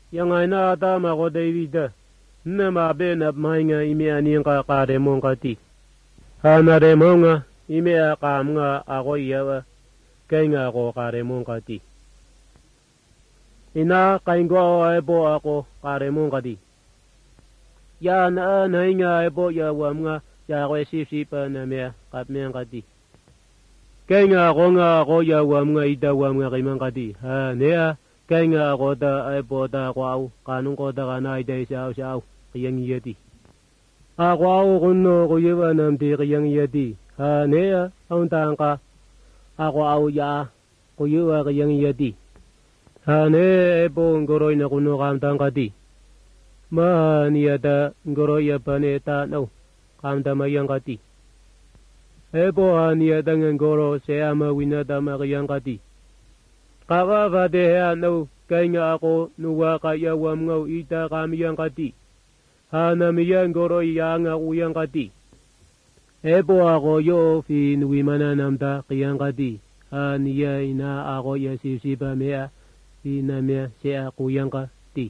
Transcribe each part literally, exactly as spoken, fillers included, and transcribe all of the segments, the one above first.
yang ai na ta ma ko David na ma be na mai nga ime ani ka ka re mon ka ti ha na re mon nga ime a ka nga a ko ya wa kai nga ko ka re mon ka ti ina kai go ai bo a ko ka re mon ka ti ya na na nga ai bo ya wa nga ya ko si si pa na me ka me ka ti kai nga ko nga ko ya wa nga ida wa nga kai man ka ti ha ne a kai nga ko da ai bo da kwa ka nung ko da ka na dai sao sao yang ye ti a kwa o kun no ko ye wa nam ti yang ye ti ha ne a ông ta ka a kwa o ya ko ye wa yang ye ti ha ne bo ngoro ina ko no kam tang ka ti ma ni ya da ngoro ya pa ne ta no kam da ma yang ka ti e bo a ni ya da ngoro se a ma wina da ma yang ka ti ka wa va de ha no kai nga ko nu wa ka ya wa ngau ita kam yang ka ti ha na mi yang ngoro ya nga u yang ka ti e bo a ko yo fi nu wi mana nam ta yang ka ti ha ni ya ina a ko ya si si ba me a fi na me se a ku yang ka ti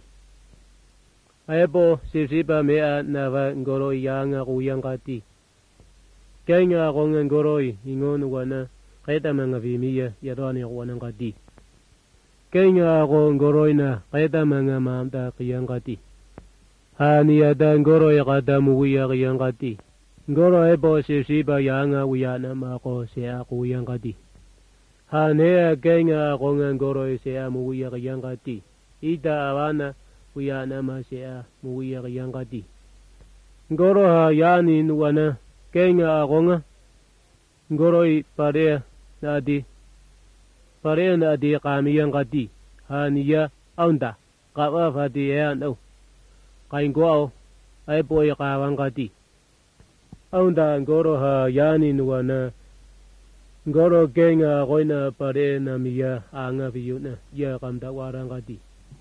e bo si si ba me a na va ngoro ya nga ku yang ka ti kai nga ko ngoro i ingon wa na kai ta ma nga vi mi ya ya do ni ko na ka ti kai nga ko ngoro ina kai ta ma nga ma ta yang ka ti ha ni ya da ngoro ya ka da mu wi ya yang ka ti ngoro e bo si si ba ya nga wi ya na ma ko se a ku yang ka ti ha ne a kai nga ko ngoro se a mu wi ya yang ka ti ida wa na wi ya na ma se a mu wi ya yang ka ti ngoro ha ya ni nu wa na kai nga ko nga ngoro i pare na di pare na di ka mi yang ka ti ha ni ya aunda ka wa fa di ya no kai go ai bo ya ka wang ka ti aunda ngoro ha ya ni nu wa na ngoro kai nga ko na pare na mi ya a nga vi yu na ya kam da wa rang ka ti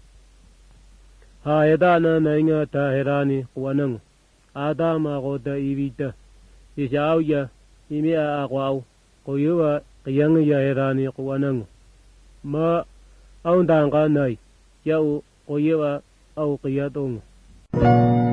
ha ya da na na nga ta he ra ni wa nang a da ma ko da i vi ta si sao ya i mi a a kwa ko yu wa yang ya he ra ni ko wa nang ma ông đàn ca này cháu có yêu à ông kia tung